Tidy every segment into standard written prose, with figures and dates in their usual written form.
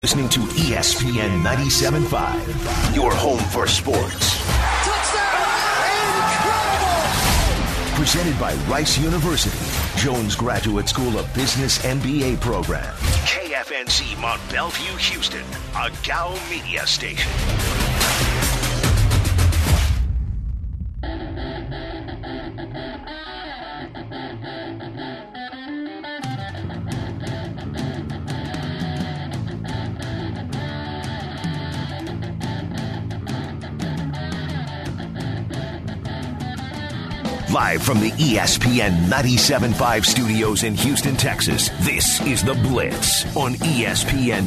Listening to ESPN 97.5, your home for sports. Touchdown! Incredible! Presented by Rice University, Jones Graduate School of Business MBA program. KFNC Mount Bellevue, Houston, a GAO media station. Live from the ESPN 97.5 studios in Houston, Texas, this is The Blitz on ESPN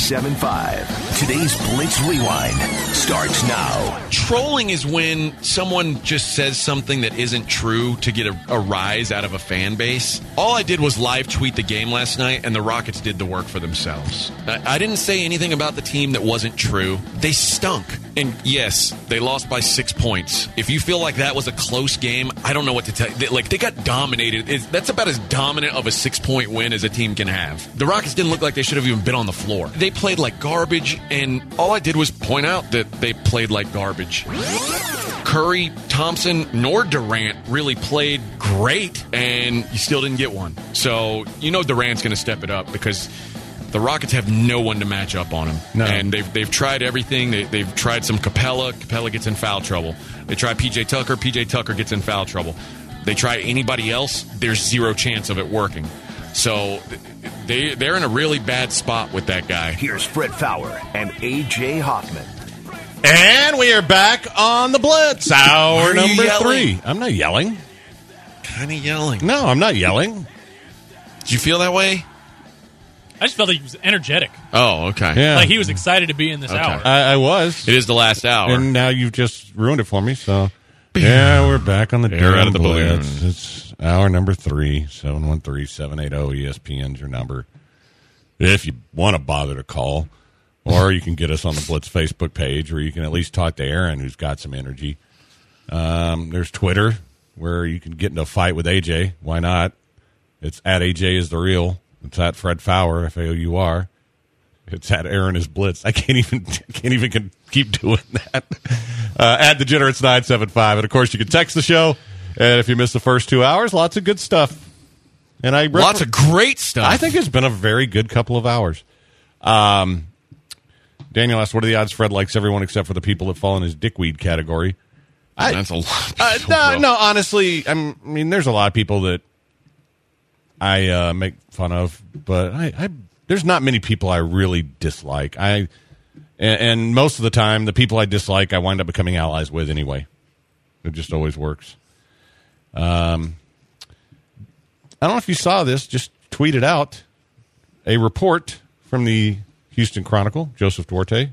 97.5. Today's Blitz Rewind starts now. Trolling is when someone just says something that isn't true to get a rise out of a fan base. All I did was live tweet the game last night, and the Rockets did the work for themselves. I didn't say anything about the team that wasn't true. They stunk. And yes, they lost by 6 points. If you feel like that was a close game, I don't know what to tell you. They got dominated. That's about as dominant of a 6-point win as a team can have. The Rockets didn't look like they should have even been on the floor. They played like garbage, and all I did was point out that they played like garbage. Curry, Thompson, nor Durant really played great, and you still didn't get one. So, you know Durant's going to step it up because the Rockets have no one to match up on him. No. And they've tried everything. They've tried some Capella. Capella gets in foul trouble. They try P.J. Tucker. P.J. Tucker gets in foul trouble. They try anybody else. There's zero chance of it working. So they're in a really bad spot with that guy. Here's Fred Faour and A.J. Hoffman. And we are back on the Blitz. Hour number 3. I'm not yelling. Kind of yelling. No, I'm not yelling. Did you feel that way? I just felt like he was energetic. Oh, okay. Yeah. Like he was excited to be in this hour. I was. It is the last hour. And now you've just ruined it for me, so. Yeah, we're back on the Air out of the Blitz. balloon. It's hour number 3, 713-780 ESPN's your number. If you want to bother to call. Or you can get us on the Blitz Facebook page, where you can at least talk to Aaron, who's got some energy. There's Twitter, where you can get into a fight with AJ. Why not? It's at AJ is the real. It's at Fred Faour, Faour. It's at Aaron is Blitz. I can't even keep doing that. At Degenerates 975, and of course you can text the show. And if you missed the first 2 hours, lots of good stuff. And lots of great stuff. I think it's been a very good couple of hours. Daniel asked, what are the odds Fred likes everyone except for the people that fall in his dickweed category? That's a lot. No, honestly, I mean, there's a lot of people that I make fun of, but there's not many people I really dislike. And most of the time, the people I dislike, I wind up becoming allies with anyway. It just always works. I don't know if you saw this, just tweeted out a report from the Houston Chronicle, Joseph Duarte.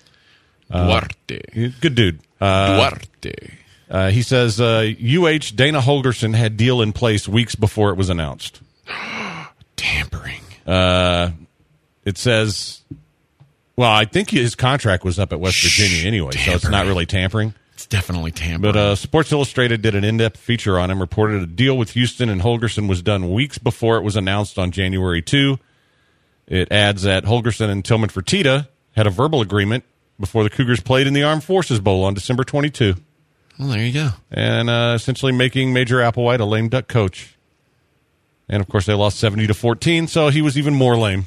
Good dude. Duarte. He says, UH Dana Holgorsen had deal in place weeks before it was announced. Tampering. It says, well, I think his contract was up at West Virginia anyway, so it's not really tampering. It's definitely tampering. But Sports Illustrated did an in-depth feature on him, reported a deal with Houston and Holgorsen was done weeks before it was announced on January 2. It adds that Holgorsen and Tillman Fertitta had a verbal agreement before the Cougars played in the Armed Forces Bowl on December 22. Well, there you go. And essentially making Major Applewhite a lame duck coach. And, of course, they lost 70-14, so he was even more lame.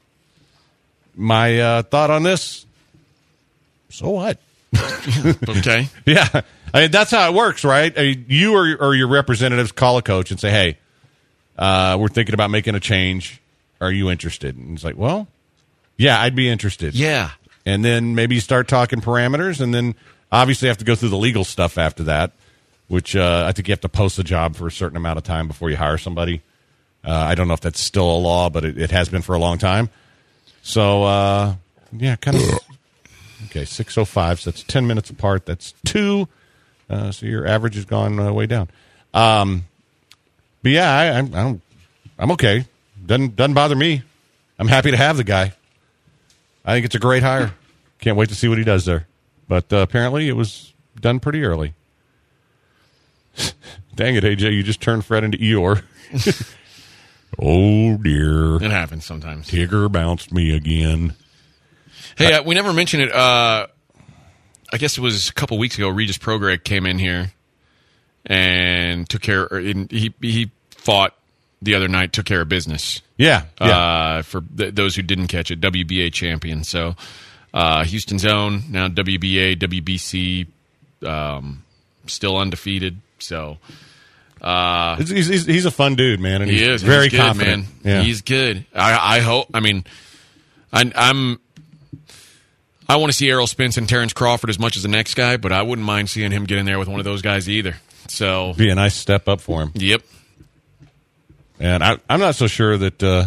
My thought on this, so what? Okay. Yeah. I mean, that's how it works, right? I mean, you or your representatives call a coach and say, hey, we're thinking about making a change. Are you interested? And he's like, well, yeah, I'd be interested. Yeah. And then maybe you start talking parameters, and then obviously have to go through the legal stuff after that, which I think you have to post a job for a certain amount of time before you hire somebody. I don't know if that's still a law, but it has been for a long time. So, yeah, kind of. Okay, 6:05, so that's 10 minutes apart. That's 2. So your average has gone way down. But yeah, I'm okay. Doesn't bother me. I'm happy to have the guy. I think it's a great hire. Can't wait to see what he does there. But apparently it was done pretty early. Dang it, AJ, you just turned Fred into Eeyore. Oh, dear. It happens sometimes. Tigger bounced me again. Hey, we never mentioned it. I guess it was a couple weeks ago. Regis Prograis came in here and took care. He fought the other night, took care of business. Yeah. For those who didn't catch it, WBA champion. So Houston's own, now WBA, WBC, still undefeated. So he's a fun dude, man, and he is very good, confident. Man. Yeah. He's good. I hope. I mean, I want to see Errol Spence and Terrence Crawford as much as the next guy, but I wouldn't mind seeing him get in there with one of those guys either. So be a nice step up for him. Yep. And I'm not so sure that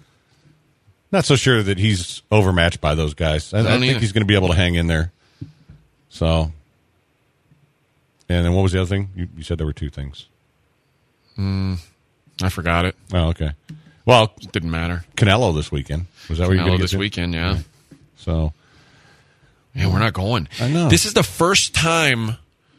he's overmatched by those guys. I think he's going to be able to hang in there. So, and then what was the other thing? You said there were two things. I forgot it. Oh, okay. Well, It didn't matter. Canelo this weekend. Was that where you're going This weekend, yeah. So, Yeah, we're not going. I know. This is the first time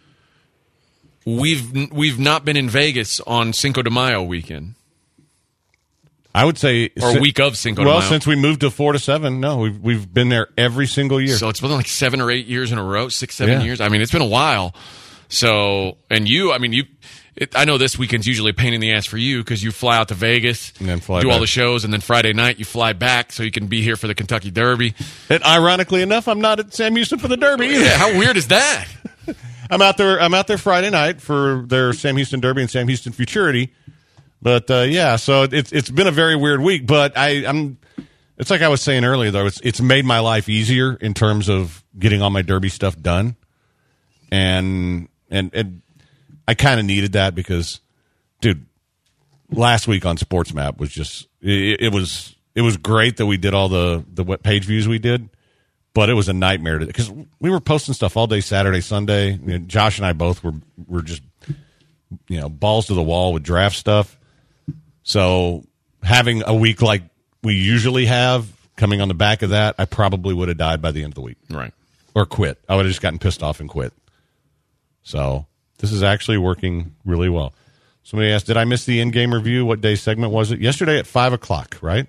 we've not been in Vegas on Cinco de Mayo weekend. I would say, Or week of Cinco de Mayo. Well, since we moved to 4 to 7, no, we've been there every single year. So it's been like 7 or 8 years in a row, 6, 7 Yeah. years. I mean, it's been a while. So, and I know this weekend's usually a pain in the ass for you because you fly out to Vegas, And then fly do all back. the shows, and then Friday night you fly back so you can be here for the Kentucky Derby. And ironically enough, I'm not at Sam Houston for the Derby either. Yeah, how weird is that? I'm out there Friday night for their Sam Houston Derby and Sam Houston Futurity. But yeah, so it's been a very weird week. But it's like I was saying earlier, though. It's made my life easier in terms of getting all my Derby stuff done, and I kind of needed that because, dude, last week on Sports Map was just it was great that we did all the web page views we did, but it was a nightmare because we were posting stuff all day Saturday, Sunday. You know, Josh and I both were just balls to the wall with draft stuff. So having a week like we usually have coming on the back of that, I probably would have died by the end of the week. Right. Or quit. I would have just gotten pissed off and quit. So this is actually working really well. Somebody asked, did I miss the in-game review? What day segment was it? Yesterday at 5 o'clock, right?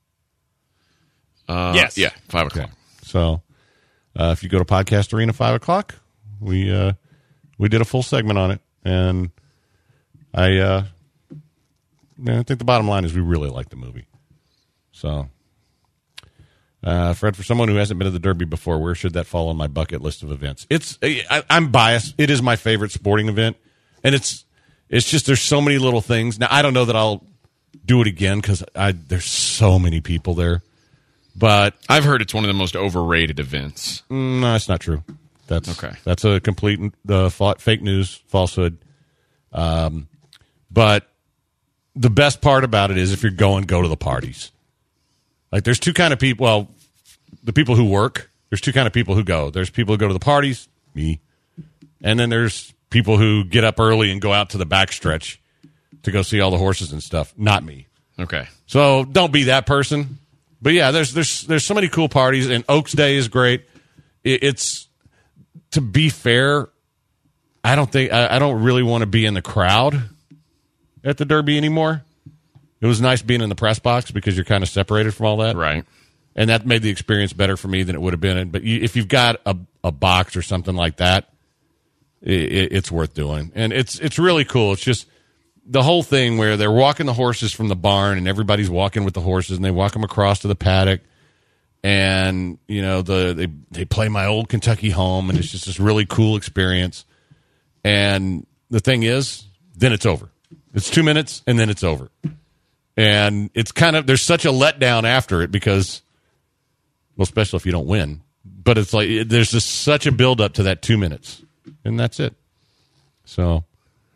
Yes. Yeah, 5 o'clock. So if you go to Podcast Arena 5 o'clock, we did a full segment on it. And I think the bottom line is we really like the movie. So, Fred, for someone who hasn't been to the Derby before, where should that fall on my bucket list of events? I'm biased. It is my favorite sporting event, and it's just there's so many little things. Now, I don't know that I'll do it again because there's so many people there. But I've heard it's one of the most overrated events. no, that's not true. That's Okay. That's a complete fake news, falsehood. But the best part about it is if you're going, go to the parties. Like there's two kind of people. Well, the people who work. There's two kind of people who go. There's people who go to the parties, me, and then there's people who get up early and go out to the backstretch to go see all the horses and stuff. Not me. Okay. So don't be that person. But yeah, there's so many cool parties, and Oaks Day is great. It's to be fair, I don't really want to be in the crowd at the Derby anymore. It was nice being in the press box because you're kind of separated from all that, Right. and that made the experience better for me than it would have been. But if you've got a box or something like that, it's worth doing, and it's really cool. It's just the whole thing where they're walking the horses from the barn, and everybody's walking with the horses, and they walk them across to the paddock, and they play My Old Kentucky Home, and it's just this really cool experience. And the thing is, then it's over. It's 2 minutes, and then it's over. And it's kind of, there's such a letdown after it because, well, especially if you don't win. But it's like, there's just such a build-up to that 2 minutes. And that's it. So,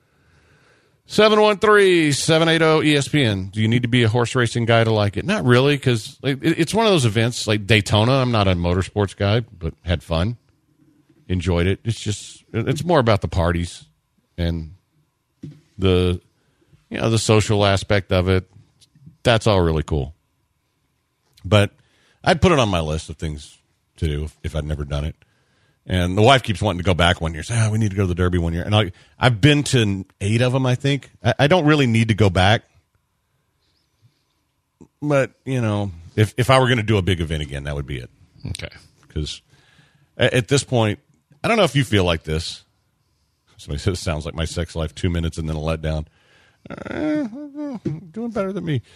713-780-ESPN. Do you need to be a horse racing guy to like it? Not really, because it's one of those events like Daytona. I'm not a motorsports guy, but had fun. Enjoyed it. It's more about the parties and the social aspect of it. That's all really cool. But I'd put it on my list of things to do if I'd never done it. And the wife keeps wanting to go back one year. Say, we need to go to the Derby one year. And I've been to 8 of them, I think. I don't really need to go back. But, if I were going to do a big event again, that would be it. Okay. Because at this point, I don't know if you feel like this. Somebody says it sounds like my sex life, 2 minutes and then a letdown. Doing better than me.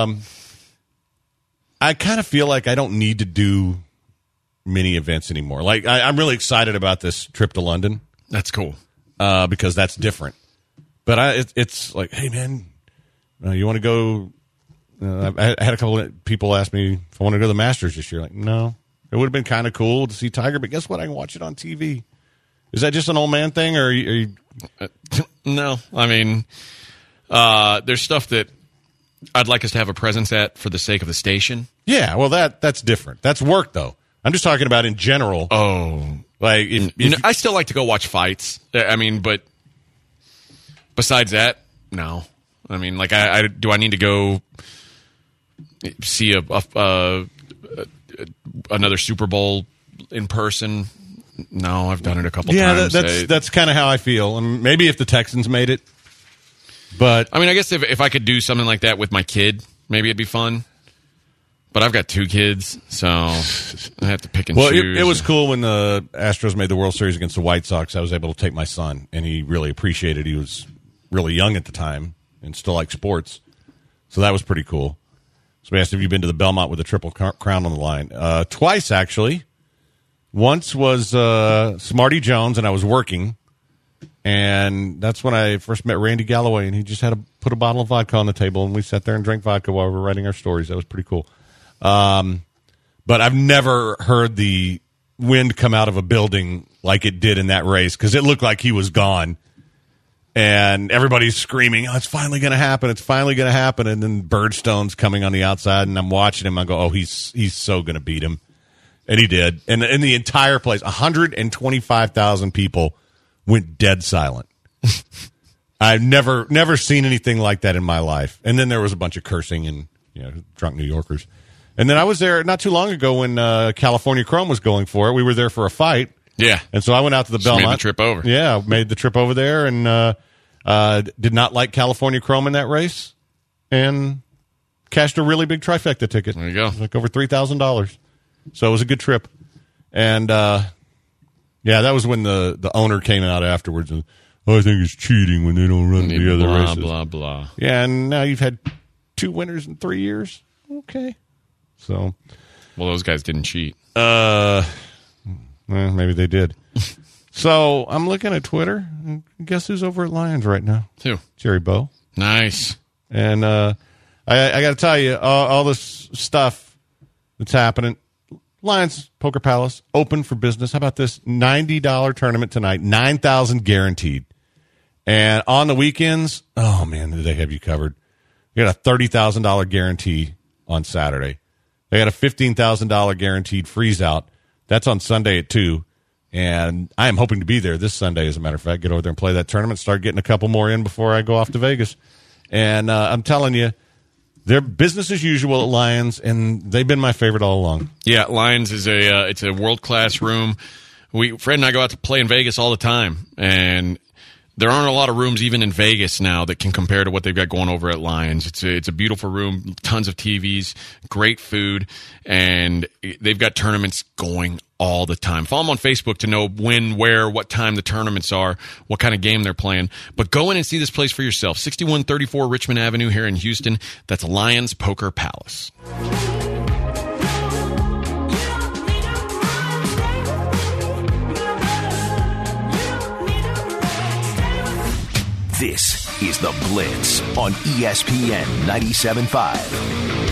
I kind of feel like I don't need to do mini events anymore. Like I'm really excited about this trip to London. That's cool. Because that's different. But it's like, hey, man, you want to go? I had a couple of people ask me if I want to go to the Masters this year. Like, no. It would have been kind of cool to see Tiger, but guess what? I can watch it on TV. Is that just an old man thing, or are you... No. I mean, there's stuff that I'd like us to have a presence at for the sake of the station. Yeah, well, that's different. That's work, though. I'm just talking about in general. Oh. Like, I still like to go watch fights. I mean, but besides that, no. I mean, like, do I need to go see another Super Bowl in person? No, I've done it a couple times. Yeah, that's kind of how I feel. And maybe if the Texans made it, but I mean, I guess if I could do something like that with my kid, maybe it'd be fun. But I've got 2 kids, so I have to pick and choose. Well, it was cool when the Astros made the World Series against the White Sox. I was able to take my son, and he really appreciated it. He was really young at the time and still liked sports, so that was pretty cool. So we asked if you've been to the Belmont with a Triple Crown on the line. Twice, actually. Once was Smarty Jones, and I was working, and that's when I first met Randy Galloway, and he just had to put a bottle of vodka on the table, and we sat there and drank vodka while we were writing our stories. That was pretty cool. But I've never heard the wind come out of a building like it did in that race, because it looked like he was gone. And everybody's screaming, oh, it's finally going to happen. It's finally going to happen. And then Birdstone's coming on the outside, and I'm watching him. I go, oh, he's so going to beat him. And he did. And in the entire place, 125,000 people went dead silent. I've never seen anything like that in my life. And then there was a bunch of cursing and drunk New Yorkers. And then I was there not too long ago when California Chrome was going for it. We were there for a fight. Yeah. And so I went out to the Belmont. Made the trip over. Yeah, made the trip over there and did not like California Chrome in that race and cashed a really big trifecta ticket. There you go. Like over $3,000. So it was a good trip. And, that was when the owner came out afterwards and, I think it's cheating when they don't run the other races. Blah, blah, blah. Yeah, and now you've had 2 winners in 3 years. Okay. So. Well, those guys didn't cheat. Well, maybe they did. So I'm looking at Twitter. And guess who's over at Lions right now? Who? Jerry Bow. Nice. And I got to tell you, all this stuff that's happening. Lions Poker Palace open for business. How about this $90 tournament tonight? $9,000 guaranteed. And on the weekends, oh man, do they have you covered? They got a $30,000 guarantee on Saturday. They got a $15,000 guaranteed freeze out. That's on Sunday at 2. And I am hoping to be there this Sunday, as a matter of fact. Get over there and play that tournament. Start getting a couple more in before I go off to Vegas. And I'm telling you, they're business as usual at Lions, and they've been my favorite all along. Yeah, Lions is it's a world-class room. Fred and I go out to play in Vegas all the time, and there aren't a lot of rooms even in Vegas now that can compare to what they've got going over at Lions. It's a beautiful room, tons of TVs, great food, and they've got tournaments going all the time. Follow them on Facebook to know when, where, what time the tournaments are, what kind of game they're playing. But go in and see this place for yourself. 6134 Richmond Avenue here in Houston. That's Lions Poker Palace. This is The Blitz on ESPN 97.5.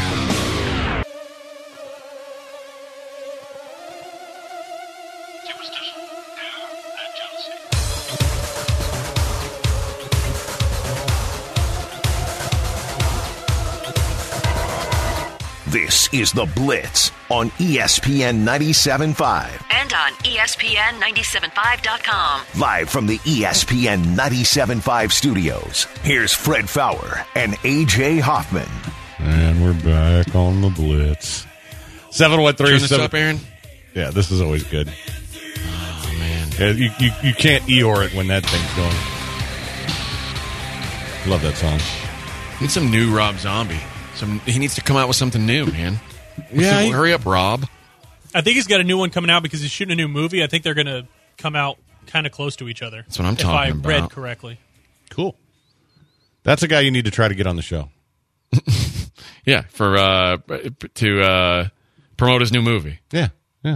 This is The Blitz on ESPN 97.5. And on ESPN975.com. Live from the ESPN 97.5 studios, here's Fred Fowler and AJ Hoffman. And we're back on The Blitz. 713. Turn this up, Aaron? Yeah, this is always good. Oh, man. Yeah, you can't Eeyore it when that thing's going. Love that song. Need some new Rob Zombie. He needs to come out with something new, man. Yeah, hurry up, Rob. I think he's got a new one coming out because he's shooting a new movie. I think they're going to come out kind of close to each other. That's what I'm talking about. If I read correctly. Cool. That's a guy you need to try to get on the show. Yeah, to promote his new movie. Yeah.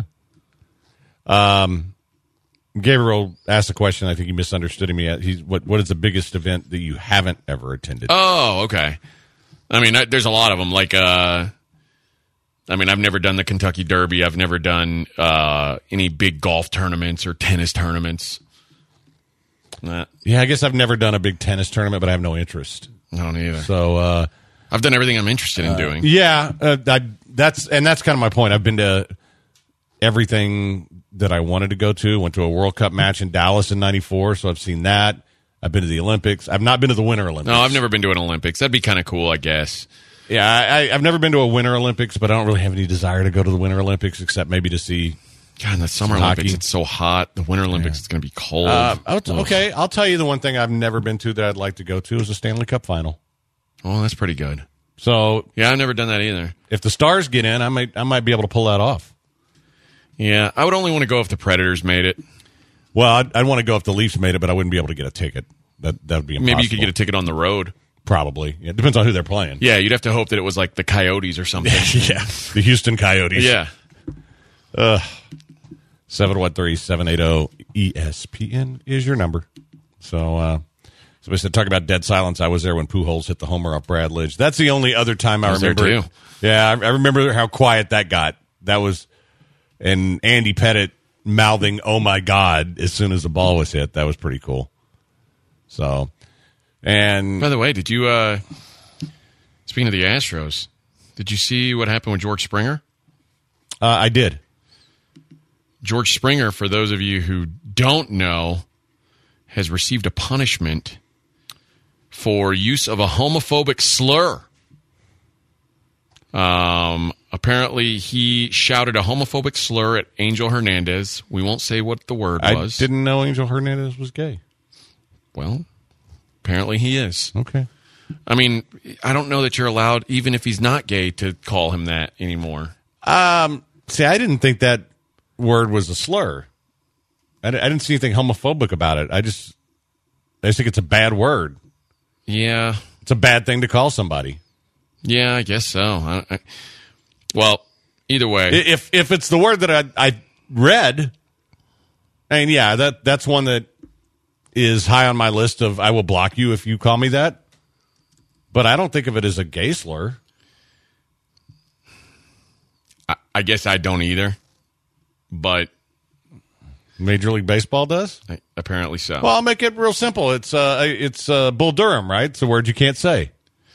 Gabriel asked a question. I think he misunderstood me. What is the biggest event that you haven't ever attended? Oh, okay. I mean, there's a lot of them. Like, I've never done the Kentucky Derby. I've never done any big golf tournaments or tennis tournaments. Yeah, I guess I've never done a big tennis tournament, but I have no interest. I don't either. So I've done everything I'm interested in doing. Yeah, that's kind of my point. I've been to everything that I wanted to go to. Went to a World Cup match in Dallas in '94, so I've seen that. I've been to the Olympics. I've not been to the Winter Olympics. No, I've never been to an Olympics. That'd be kind of cool, I guess. Yeah, I've never been to a Winter Olympics, but I don't really have any desire to go to the Winter Olympics except maybe to see. God, in the Summer Olympics, it's so hot. The Winter Olympics, it's going to be cold. Okay, I'll tell you the one thing I've never been to that I'd like to go to is a Stanley Cup final. Oh, that's pretty good. So yeah, I've never done that either. If the Stars get in, I might be able to pull that off. Yeah, I would only want to go if the Predators made it. Well, I'd want to go if the Leafs made it, but I wouldn't be able to get a ticket. That would be impossible. Maybe you could get a ticket on the road. Probably. Yeah, it depends on who they're playing. Yeah, you'd have to hope that it was like the Coyotes or something. Yeah, the Houston Coyotes. Yeah. 713-780-ESPN is your number. So we said, talk about dead silence. I was there when Pujols hit the homer off Brad Lidge. That's the only other time I remember. There too. Yeah, I remember how quiet that got. That was, and Andy Pettitte mouthing, "Oh my God," as soon as the ball was hit. That was pretty cool. So, and by the way, did you, speaking of the Astros, did you see what happened with George Springer? I did. George Springer, for those of you who don't know, has received a punishment for use of a homophobic slur. Apparently, he shouted a homophobic slur at Angel Hernandez. We won't say what the word was. I didn't know Angel Hernandez was gay. Well, apparently he is. Okay. I mean, I don't know that you're allowed, even if he's not gay, to call him that anymore. See, I didn't think that word was a slur. I didn't see anything homophobic about it. I just think it's a bad word. Yeah. It's a bad thing to call somebody. Yeah, I guess so. Well, either way. If it's the word that I read, and yeah, that's one that is high on my list of I will block you if you call me that. But I don't think of it as a gay slur. I guess I don't either. But Major League Baseball does? Apparently so. Well, I'll make it real simple. It's Bull Durham, right? It's a word you can't say.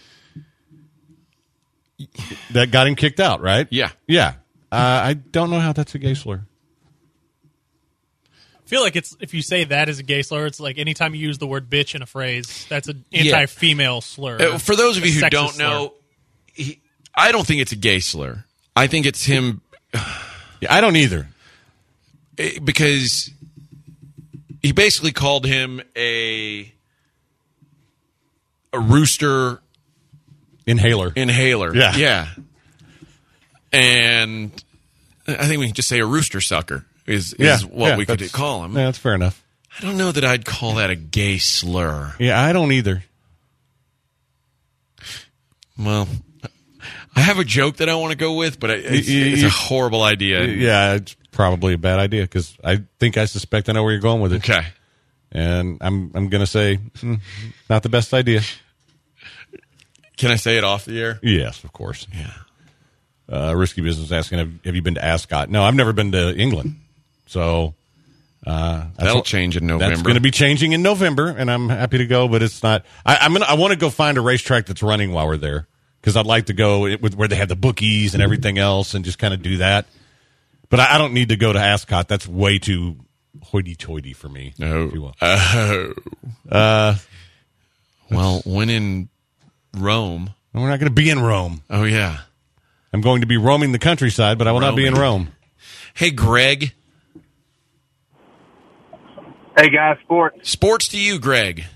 That got him kicked out, right? Yeah. Yeah. I don't know how that's a gay slur. I feel like if you say that as a gay slur, it's like anytime you use the word bitch in a phrase, that's an anti-female slur. For those of you who don't slur. know, I don't think it's a gay slur. I think it's him. Yeah, I don't either. Because he basically called him a rooster inhaler. Yeah. Yeah. And I think we can just say a rooster sucker is what we could call him. Yeah, that's fair enough. I don't know that I'd call that a gay slur. Yeah, I don't either. Well, I have a joke that I want to go with, but it's a horrible idea. Yeah, it's probably a bad idea because I think I suspect I know where you're going with it. Okay. And I'm going to say not the best idea. Can I say it off the air? Yes, of course. Yeah. Risky Business asking, have you been to Ascot? No, I've never been to England. So that'll change in November. That's going to be changing in November, and I'm happy to go, but it's not. I want to go find a racetrack that's running while we're there because I'd like to go where they have the bookies and everything else and just kind of do that. But I don't need to go to Ascot. That's way too hoity-toity for me. No. If you will. Well, when in Rome. We're not going to be in Rome. Oh, yeah. I'm going to be roaming the countryside, but I will not be in Rome. Hey, Greg. Hey, guys, sports. Sports to you, Greg.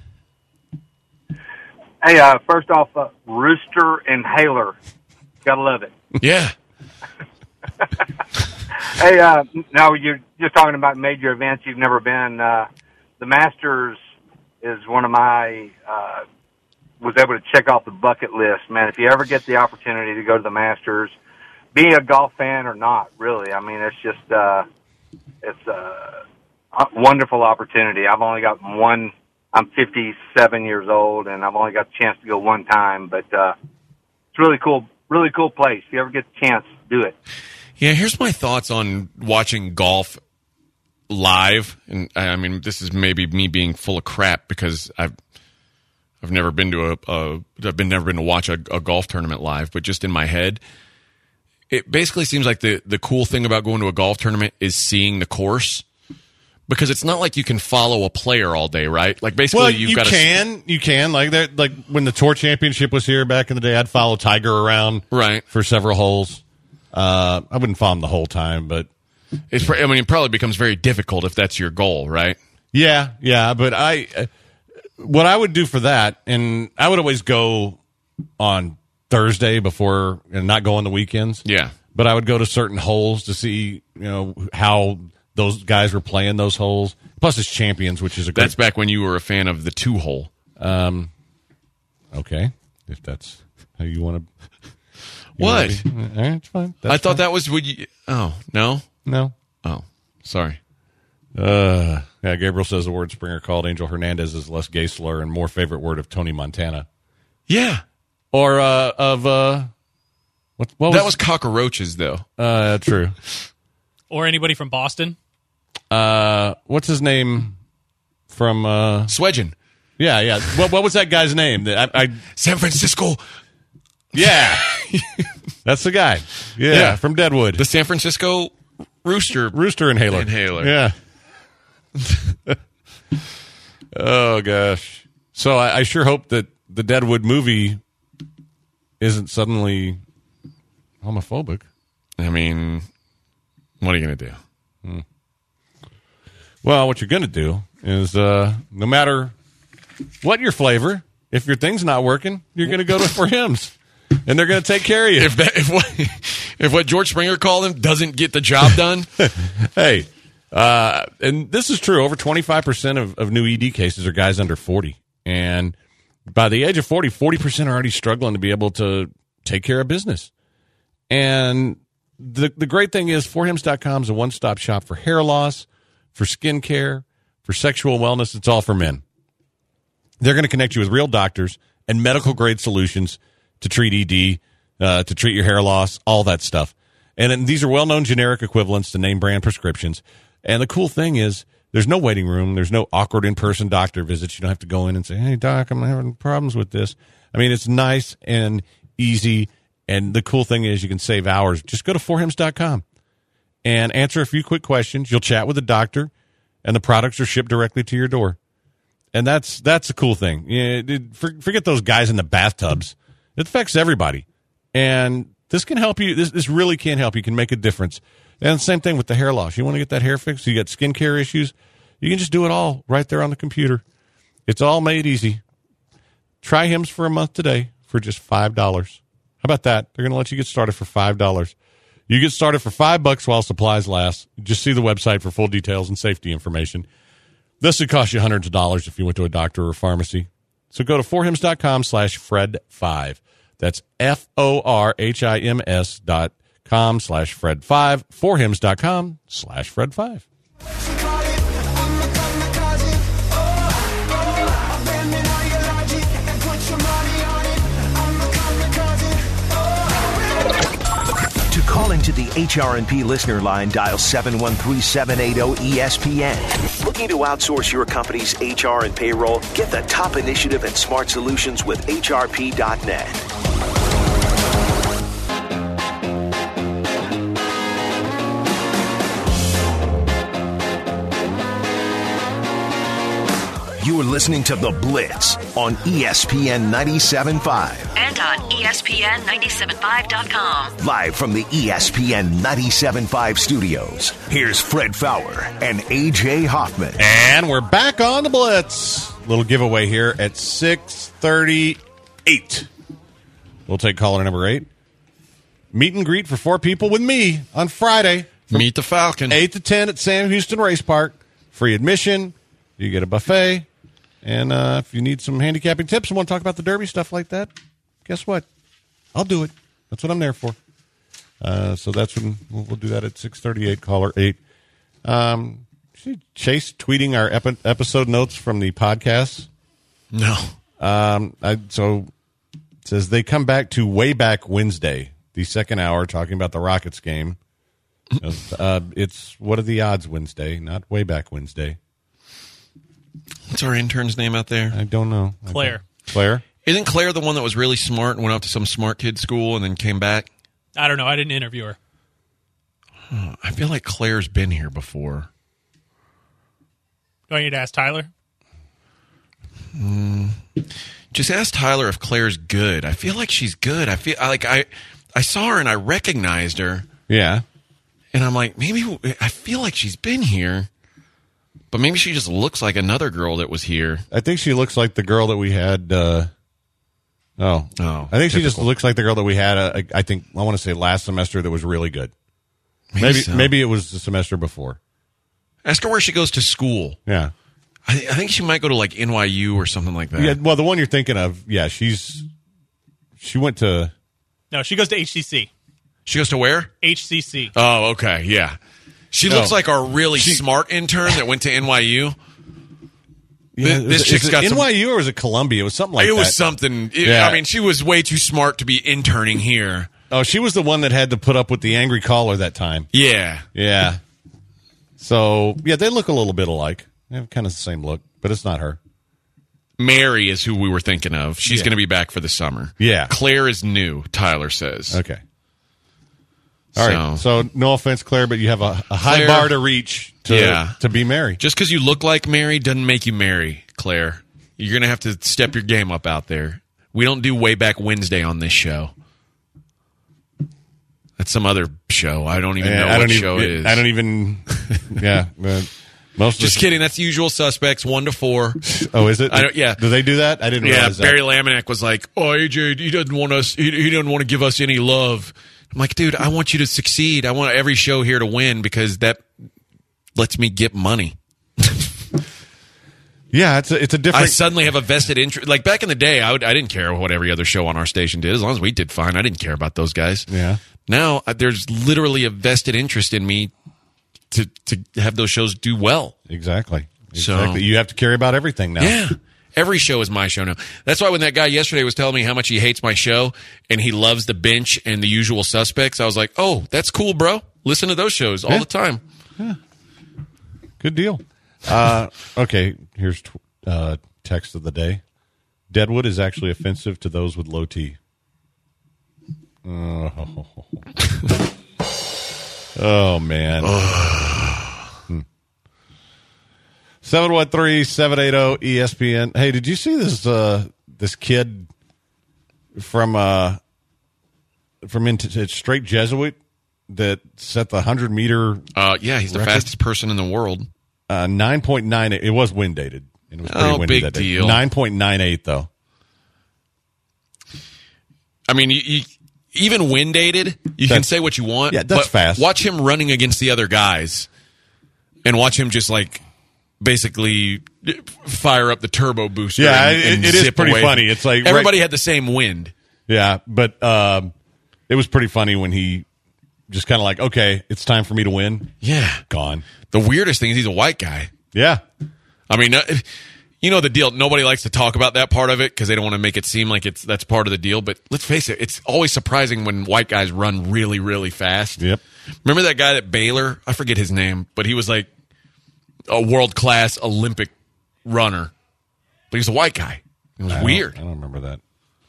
Hey, first off, rooster inhaler. Gotta love it. Yeah. Hey, now you're just talking about major events you've never been. The Masters is one of my, was able to check off the bucket list, man. If you ever get the opportunity to go to the Masters, being a golf fan or not, really, I mean, it's just, it's a wonderful opportunity. I've only got one. I'm 57 years old, and I've only got the chance to go one time, but it's really cool place. If you ever get the chance, do it. Yeah, here's my thoughts on watching golf live, and I mean, this is maybe me being full of crap because I've never been to never been to watch a golf tournament live, but just in my head, it basically seems like the cool thing about going to a golf tournament is seeing the course. Because it's not like you can follow a player all day, right? Like basically, you can like that. Like when the Tour Championship was here back in the day, I'd follow Tiger around for several holes. I wouldn't follow him the whole time, but it probably becomes very difficult if that's your goal, right? Yeah. But what I would do for that, and I would always go on Thursday before, and not go on the weekends. Yeah, but I would go to certain holes to see, how those guys were playing those holes. Plus, it's Champions, which is a great... That's back when you were a fan of the 2-hole. Okay, if that's how you want to... What? All right, it's fine. I thought that was... Would you? Oh, no? No. Oh, sorry. Yeah, Gabriel says the word Springer called Angel Hernandez is less gay slur and more favorite word of Tony Montana. Yeah. Or of... What that was cockroaches, though. True. Or anybody from Boston. What's his name from Swedgen? Yeah. What was that guy's name? San Francisco. Yeah, that's the guy. Yeah, from Deadwood. The San Francisco Rooster Inhaler. Yeah. Oh gosh. So I sure hope that the Deadwood movie isn't suddenly homophobic. I mean, what are you going to do? Well, what you're going to do is, no matter what your flavor, if your thing's not working, you're going to go to For Hims, and they're going to take care of you. If what George Springer called him doesn't get the job done, hey, and this is true. Over 25% of new ED cases are guys under 40, and by the age of 40% are already struggling to be able to take care of business. And the great thing is, forhims.com is a one-stop shop for hair loss, for skin care, for sexual wellness. It's all for men. They're going to connect you with real doctors and medical-grade solutions to treat ED, to treat your hair loss, all that stuff. And then these are well-known generic equivalents to name-brand prescriptions. And the cool thing is, there's no waiting room. There's no awkward in-person doctor visits. You don't have to go in and say, hey, doc, I'm having problems with this. I mean, it's nice and easy. And the cool thing is you can save hours. Just go to forhims.com and answer a few quick questions. You'll chat with the doctor, and the products are shipped directly to your door. And that's the cool thing. Forget those guys in the bathtubs. It affects everybody. And this can help you. This really can help you. Can make a difference. And the same thing with the hair loss. You want to get that hair fixed? You got skincare issues? You can just do it all right there on the computer. It's all made easy. Try Hims for a month today for just $5. How about that? They're going to let you get started for $5. You get started for $5 while supplies last. Just see the website for full details and safety information. This would cost you hundreds of dollars if you went to a doctor or a pharmacy. So go to forhims.com/Fred5. That's FORHIMS.com/Fred5. Forhims.com/Fred5. Call into the HRNP listener line, dial 713-780-ESPN. Looking to outsource your company's HR and payroll? Get the top initiative and smart solutions with HRP.net. You are listening to The Blitz on ESPN 97.5. And on ESPN975.com. Live from the ESPN 97.5 studios, here's Fred Fowler and A.J. Hoffman. And we're back on The Blitz. Little giveaway here at 6:38. We'll take caller number 8. meet and greet for 4 people with me on Friday. Meet the Falcon. 8 to 10 at Sam Houston Race Park. Free admission. You get a buffet. And if you need some handicapping tips and want to talk about the Derby, stuff like that, guess what? I'll do it. That's what I'm there for. So that's when we'll do that at 6:38, caller 8. See Chase tweeting our episode notes from the podcast. No. So it says they come back to way back Wednesday, the second hour, talking about the Rockets game. It's what are the odds Wednesday, not way back Wednesday. What's our intern's name out there? I don't know. Claire. Claire? Isn't Claire the one that was really smart and went out to some smart kid school and then came back? I don't know. I didn't interview her. I feel like Claire's been here before. Do I need to ask Tyler? Just ask Tyler if Claire's good. I feel like she's good. I feel like I saw her and I recognized her. Yeah. And I'm like, maybe I feel like she's been here. But maybe she just looks like another girl that was here. I think she looks like the girl that we had. I think she just looks like the girl that we had. I want to say last semester that was really good. Maybe it was the semester before. Ask her where she goes to school. Yeah, I think she might go to like NYU or something like that. Yeah, well, the one you're thinking of, yeah, she went to. No, she goes to HCC. She goes to where? HCC. Oh, okay, yeah. She looks like our really smart intern that went to NYU. Yeah, this chick's got NYU or was it Columbia? It was something like that. It was something. I mean, she was way too smart to be interning here. Oh, she was the one that had to put up with the angry caller that time. Yeah. Yeah. So, yeah, they look a little bit alike. They have kind of the same look, but it's not her. Mary is who we were thinking of. She's going to be back for the summer. Yeah. Claire is new, Tyler says. Okay. All right. So, no offense, Claire, but you have a high bar to reach to be Mary. Just because you look like Mary doesn't make you Mary, Claire. You're going to have to step your game up out there. We don't do Way Back Wednesday on this show. That's some other show. I don't even know what show it is. I don't even. Yeah. Just kidding. That's the Usual Suspects, 1 to 4. Oh, is it? Yeah. Do they do that? I didn't realize that. Barry Laminack was like, "Oh, AJ, he doesn't want us. He doesn't want to give us any love." I'm like, dude, I want you to succeed. I want every show here to win because that lets me get money. Yeah, it's a different. I suddenly have a vested interest. Like back in the day, I didn't care what every other show on our station did as long as we did fine. I didn't care about those guys. Yeah. Now there's literally a vested interest in me to have those shows do well. Exactly. So you have to care about everything now. Yeah. Every show is my show now. That's why when that guy yesterday was telling me how much he hates my show and he loves The Bench and The Usual Suspects, I was like, oh, that's cool, bro. Listen to those shows all the time. Yeah. Good deal. Okay, here's text of the day. Deadwood is actually offensive to those with low T. Oh, man. 713-780-ESPN. Hey, did you see this kid from straight Jesuit that set the 100-meter yeah, he's the fastest person in the world. 9.98. It was wind dated. It was pretty windy that day. Deal. 9.98 though. I mean, you even wind dated, you can say what you want. Yeah, that's fast. Watch him running against the other guys, and watch him just like basically fire up the turbo booster. Yeah, and it is zip pretty away. funny. It's like everybody had the same wind. Yeah, but it was pretty funny when he just kind of like, okay, it's time for me to win. Yeah, gone. The weirdest thing is he's a white guy. Yeah. I mean, you know the deal. Nobody likes to talk about that part of it because they don't want to make it seem like that's part of the deal. But let's face it, it's always surprising when white guys run really, really fast. Yep. Remember that guy at Baylor? I forget his name, but he was like a world-class Olympic runner. But he was a white guy. It was weird. I don't remember that.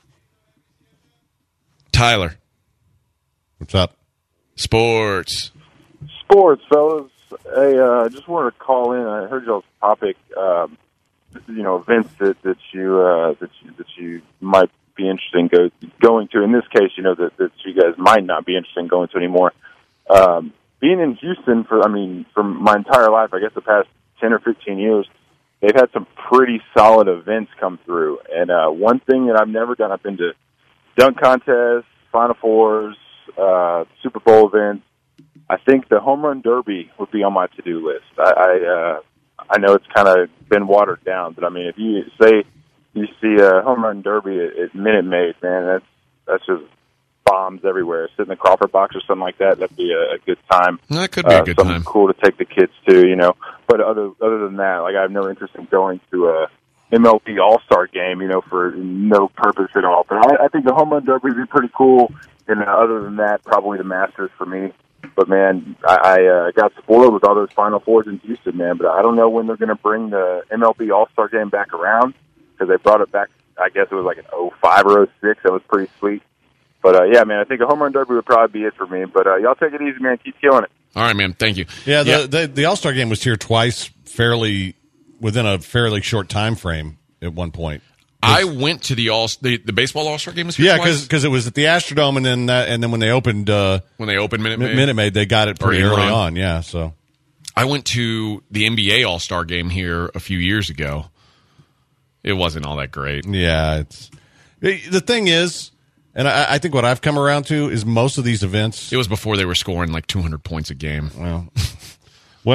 Tyler. What's up? Sports, fellas. Hey, I just wanted to call in. I heard y'all's topic. Events that you might be interested in going to. In this case, that you guys might not be interested in going to anymore. Being in Houston for my entire life, I guess the past 10 or 15 years, they've had some pretty solid events come through. And one thing that I've never done, I've been to dunk contests, Final Fours, Super Bowl events, I think the Home Run Derby would be on my to-do list. I know it's kind of been watered down, but I mean, if you say you see a Home Run Derby at Minute Maid, man, that's just bombs everywhere. Sit in the Crawford box or something like that. That'd be a good time. That could be a good something time. Cool to take the kids to, you know. But other than that, like, I have no interest in going to a MLB All-Star game, you know, for no purpose at all. But I think the Home Run Derby would be pretty cool. And other than that, probably the Masters for me. But, man, I got spoiled with all those Final Fours in Houston, man. But I don't know when they're going to bring the MLB All-Star game back around, because they brought it back, I guess it was like in 05 or 06. That was pretty sweet. But, yeah, man, I think a Home Run Derby would probably be it for me. But y'all take it easy, man. Keep killing it. All right, man. Thank you. Yeah, the All-Star game was here twice within a fairly short time frame at one point. I went to the baseball All-Star game. Was here twice? because it was at the Astrodome, and then when they opened Minute Maid, they got it pretty early on. Yeah, so I went to the NBA All-Star game here a few years ago. It wasn't all that great. Yeah, the thing is, and I think what I've come around to is most of these events. It was before they were scoring like 200 points a game. Well, when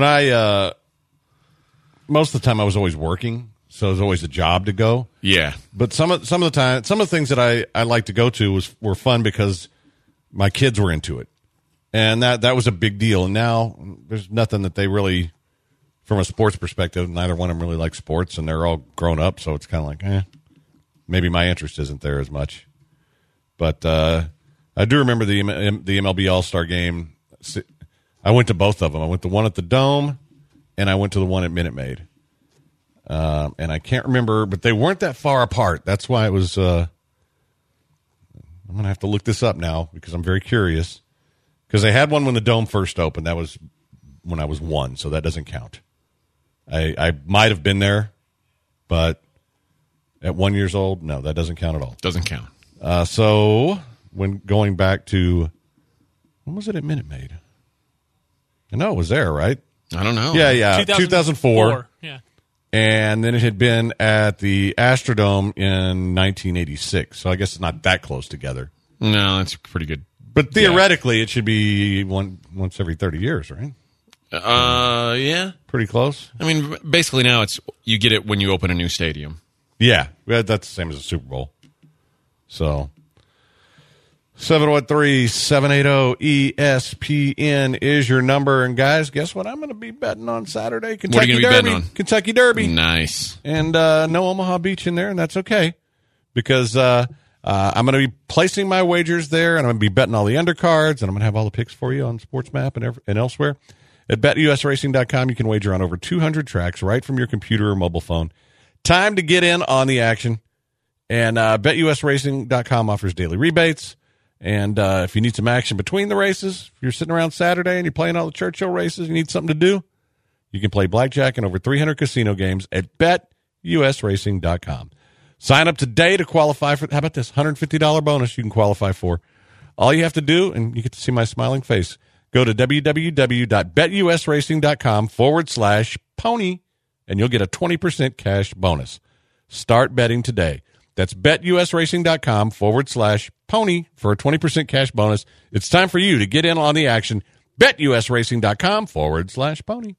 most of the time I was always working. So it was always a job to go. Yeah. But some of the time, some of the things that I like to go to were fun because my kids were into it. And that was a big deal. And now there's nothing that they really, from a sports perspective, neither one of them really like sports, and they're all grown up. So it's kind of like, maybe my interest isn't there as much. But I do remember the MLB All-Star game. I went to both of them. I went to one at the Dome, and I went to the one at Minute Maid. And I can't remember, but they weren't that far apart. That's why it was, I'm going to have to look this up now because I'm very curious. Because they had one when the Dome first opened. That was when I was 1, so that doesn't count. I might have been there, but at 1 year old, no, that doesn't count at all. Doesn't count. So when going back to, when was it at Minute Maid? I know it was there, right? I don't know. Yeah. 2004. Yeah. And then it had been at the Astrodome in 1986. So I guess it's not that close together. No, that's pretty good. But theoretically, it should be once every 30 years, right? Yeah. Pretty close. I mean, basically now you get it when you open a new stadium. Yeah. That's the same as a Super Bowl. So 713-780-ESPN is your number. And guys, guess what I'm going to be betting on Saturday? Kentucky what are you going to be betting on? Kentucky Derby. Nice. And no Omaha Beach in there, and that's okay. Because I'm going to be placing my wagers there, and I'm going to be betting all the undercards, and I'm going to have all the picks for you on SportsMap and elsewhere. At BetUSRacing.com, you can wager on over 200 tracks right from your computer or mobile phone. Time to get in on the action. And BetUSRacing.com offers daily rebates. And if you need some action between the races, if you're sitting around Saturday and you're playing all the Churchill races, you need something to do, you can play blackjack in over 300 casino games at BetUSRacing.com. Sign up today to qualify for, how about this, $150 bonus you can qualify for. All you have to do, and you get to see my smiling face, go to www.betusracing.com/pony, and you'll get a 20% cash bonus. Start betting today. That's betusracing.com/pony for a 20% cash bonus. It's time for you to get in on the action. betusracing.com/pony.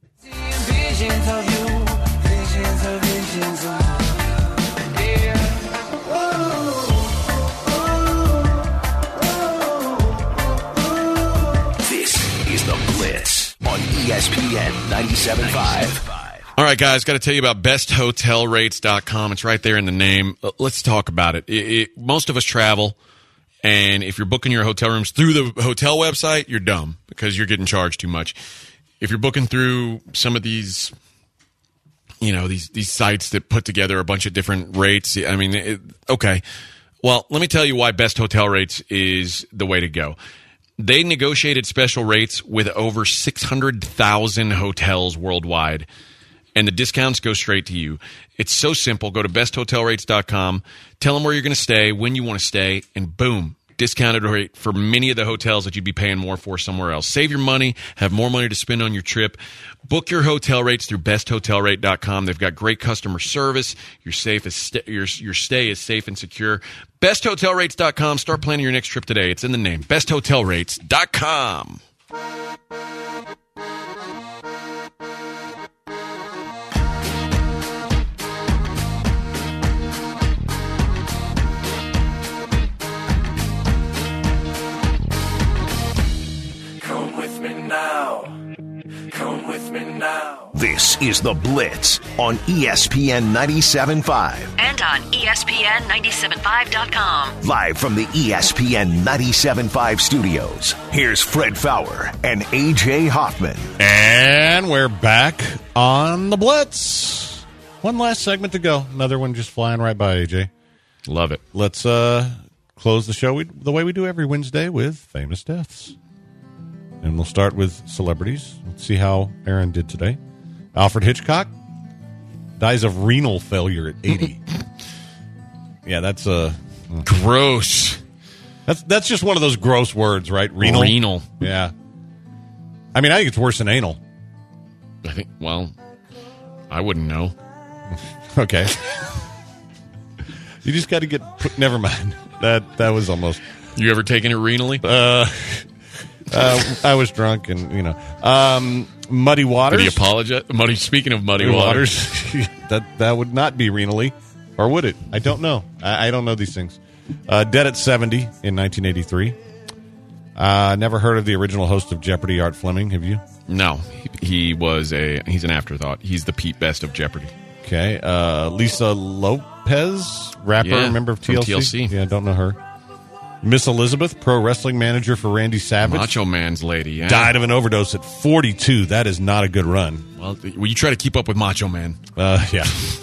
This is The Blitz on ESPN 97.5. All right, guys, got to tell you about besthotelrates.com. It's right there in the name. Let's talk about it. Most of us travel, and if you're booking your hotel rooms through the hotel website, you're dumb because you're getting charged too much. If you're booking through some of these, these sites that put together a bunch of different rates, I mean, okay. Well, let me tell you why Best Hotel Rates is the way to go. They negotiated special rates with over 600,000 hotels worldwide. And the discounts go straight to you. It's so simple. Go to besthotelrates.com. Tell them where you're going to stay, when you want to stay, and boom, discounted rate for many of the hotels that you'd be paying more for somewhere else. Save your money, have more money to spend on your trip. Book your hotel rates through besthotelrate.com. They've got great customer service. Your stay is safe and secure. Besthotelrates.com. Start planning your next trip today. It's in the name. Besthotelrates.com. This is The Blitz on ESPN 97.5. And on ESPN975.com. Live from the ESPN 97.5 studios, here's Fred Fowler and A.J. Hoffman. And we're back on The Blitz. One last segment to go. Another one just flying right by, A.J. Love it. Let's close the show the way we do every Wednesday with famous deaths. And we'll start with celebrities. Let's see how Aaron did today. Alfred Hitchcock dies of renal failure at 80. Yeah, that's gross. That's just one of those gross words, right? Renal. Yeah. I mean, I think it's worse than anal. I think. Well, I wouldn't know. Okay. You just got to get. Never mind. That was almost. You ever taken it renally? I was drunk, and Muddy Waters. Did he apologize? Speaking of Muddy Waters, that would not be renally, or would it? I don't know. I don't know these things. Dead at 70 in 1983. Never heard of the original host of Jeopardy, Art Fleming. Have you? No, he's an afterthought. He's the Pete Best of Jeopardy. Okay, Lisa Lopez, rapper, member of TLC. Yeah, don't know her. Miss Elizabeth, pro wrestling manager for Randy Savage. Macho Man's lady, yeah. Died of an overdose at 42. That is not a good run. Well, you try to keep up with Macho Man. Yeah.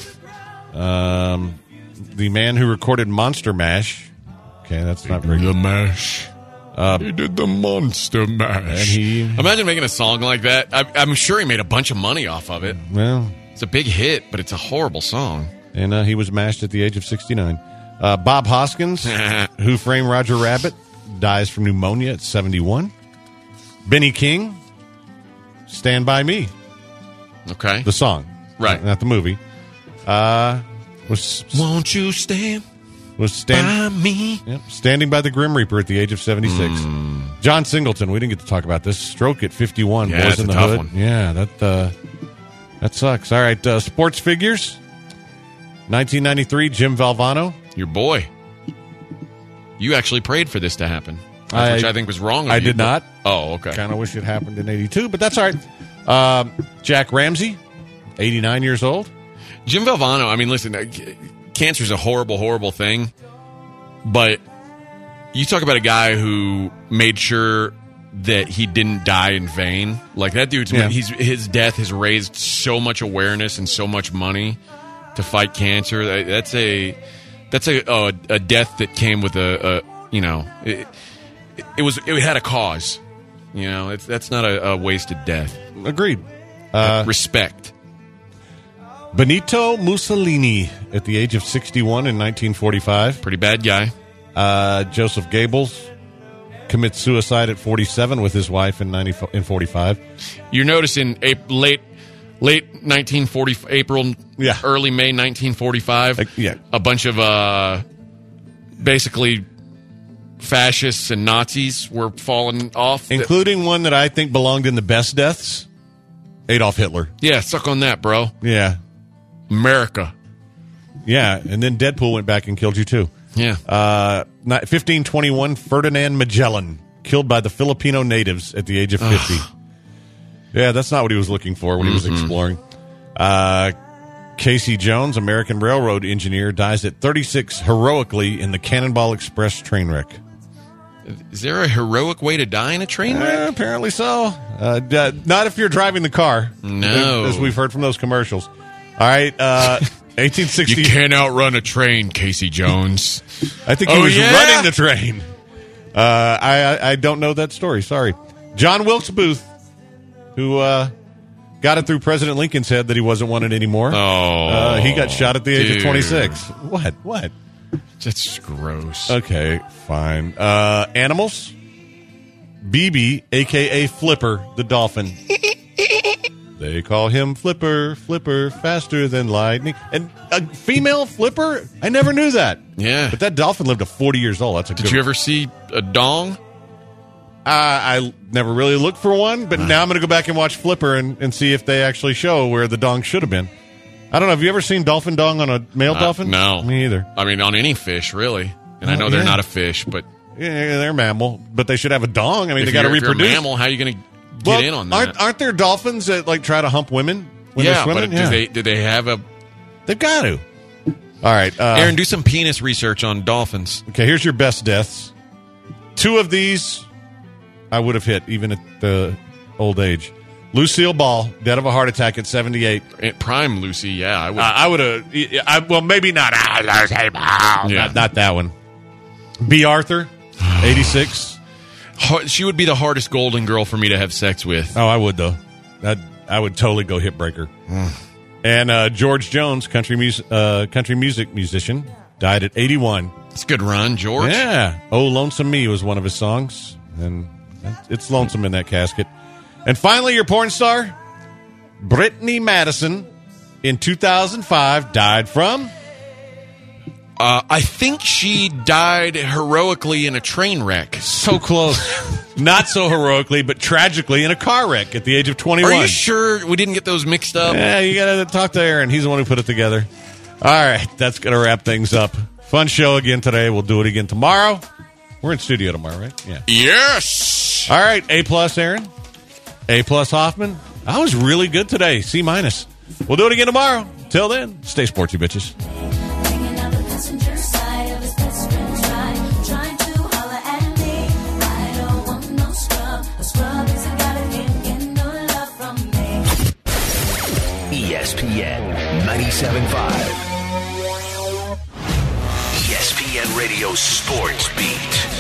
The man who recorded Monster Mash. Okay, that's not very good. The Mash. He did the Monster Mash. And Imagine making a song like that. I'm sure he made a bunch of money off of it. Well, it's a big hit, but it's a horrible song. And he was mashed at the age of 69. Bob Hoskins, Who Framed Roger Rabbit, dies from pneumonia at 71. Benny King, Stand By Me. Okay. The song. Right. Not the movie. Won't you stand by me? Yep, standing by the Grim Reaper at the age of 76. John Singleton, we didn't get to talk about this. Stroke at 51. Yeah, Boys in the Hood. One. Yeah, that sucks. All right, sports figures. 1993, Jim Valvano. Your boy. You actually prayed for this to happen, which I think was wrong of I you, did not. Oh, okay. Kind of wish it happened in 82, but that's all right. Jack Ramsey, 89 years old. Jim Valvano, I mean, listen, cancer is a horrible, horrible thing, but you talk about a guy who made sure that he didn't die in vain. Like, that dude's his death has raised so much awareness and so much money to fight cancer. That's a death that came with it had a cause. You know, that's not a wasted death. Agreed. Respect. Benito Mussolini at the age of 61 in 1945. Pretty bad guy. Joseph Goebbels commits suicide at 47 with his wife in 45. You're noticing late 1940 April, early May 1945. A bunch of basically fascists and Nazis were falling off, including one that I think belonged in the best deaths. Adolf Hitler. Yeah, suck on that, bro. Yeah, America. Yeah, and then Deadpool went back and killed you too. Yeah. 1521, Ferdinand Magellan killed by the Filipino natives at the age of 50. Yeah, that's not what he was looking for when he was exploring. Casey Jones, American railroad engineer, dies at 36 heroically in the Cannonball Express train wreck. Is there a heroic way to die in a train wreck? Apparently so. Not if you're driving the car. No. As we've heard from those commercials. All right, 1860. You can't outrun a train, Casey Jones. I think he was running the train. I don't know that story. Sorry. John Wilkes Booth, who got it through President Lincoln's head that he wasn't wanted anymore. Oh, he got shot at the age of 26. What? That's gross. Okay, fine. Animals. BB, a.k.a. Flipper, the dolphin. They call him Flipper, faster than lightning. And a female Flipper? I never knew that. Yeah. But that dolphin lived to 40 years old. That's a good Did you ever see a dong? I never really looked for one, but now I'm going to go back and watch Flipper and see if they actually show where the dong should have been. I don't know. Have you ever seen dolphin dong on a male dolphin? No. Me either. I mean, on any fish, really. And I know they're not a fish, but... Yeah, they're a mammal, but they should have a dong. I mean, they got to If reproduce. you're a mammal, how are you going to get in on that? Aren't there dolphins that like try to hump women when they're swimming? But do they have a... They've got to. All right. Aaron, do some penis research on dolphins. Okay, here's your best deaths. 2 of these I would have hit, even at the old age. Lucille Ball, dead of a heart attack at 78. Prime Lucy, yeah. I would have... well, maybe not. Not that one. B. Arthur, 86. She would be the hardest Golden Girl for me to have sex with. Oh, I would, though. I would totally go hip breaker. And George Jones, country music musician, died at 81. It's a good run, George. Yeah. Oh, Lonesome Me was one of his songs. And it's lonesome in that casket. And finally, your porn star, Brittany Madison, in 2005, died from... I think she died heroically in a train wreck. So close. Not so heroically, but tragically in a car wreck at the age of 21. Are you sure we didn't get those mixed up? Yeah, you got to talk to Aaron. He's the one who put it together. All right, that's going to wrap things up. Fun show again today. We'll do it again tomorrow. We're in studio tomorrow, right? Yeah. Yes. All right, A+, Aaron. A+ Hoffman. I was really good today. C-. We'll do it again tomorrow. Till then, stay sporty, bitches. ESPN 97.5. ESPN Radio Sports Beat.